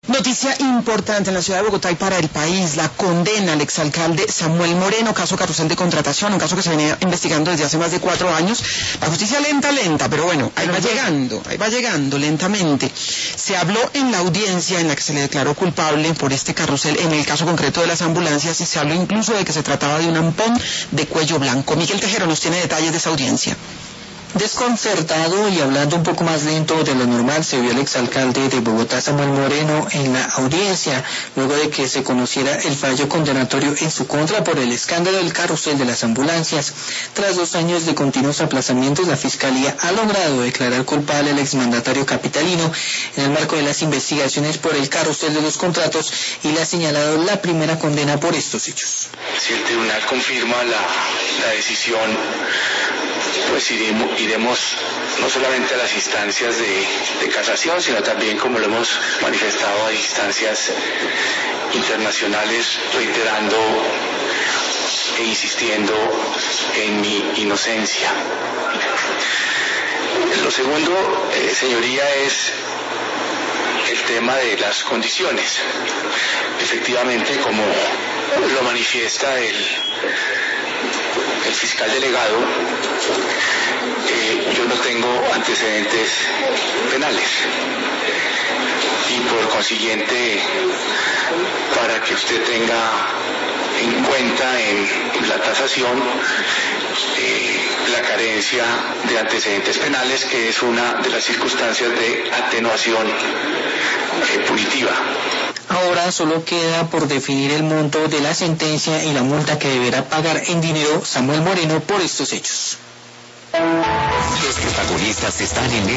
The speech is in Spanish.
Noticia importante en la ciudad de Bogotá y para el país: la condena al exalcalde Samuel Moreno, caso carrusel de contratación, un caso que se venía investigando desde hace más de 4 años. La justicia lenta, pero bueno, ahí va llegando lentamente. Se habló en la audiencia en la que se le declaró culpable por este carrusel, en el caso concreto de las ambulancias, y se habló incluso de que se trataba de un ampón de cuello blanco. Miguel Tejero nos tiene detalles de esa audiencia. Desconcertado y hablando un poco más lento de lo normal, se vio el exalcalde de Bogotá, Samuel Moreno, en la audiencia, luego de que se conociera el fallo condenatorio en su contra por el escándalo del carrusel de las ambulancias. Tras 2 años de continuos aplazamientos, la Fiscalía ha logrado declarar culpable al exmandatario capitalino en el marco de las investigaciones por el carrusel de los contratos y le ha señalado la primera condena por estos hechos. Si el tribunal confirma la decisión, pues iremos no solamente a las instancias de casación, sino también, como lo hemos manifestado, a instancias internacionales, reiterando e insistiendo en mi inocencia. Lo segundo, señoría, es el tema de las condiciones. Efectivamente, como lo manifiesta el fiscal delegado, yo no tengo antecedentes penales y por consiguiente, para que usted tenga en cuenta en la tasación la carencia de antecedentes penales, que es una de las circunstancias de atenuación punitiva. Ahora solo queda por definir el monto de la sentencia y la multa que deberá pagar en dinero Samuel Moreno por estos hechos. Los protagonistas están en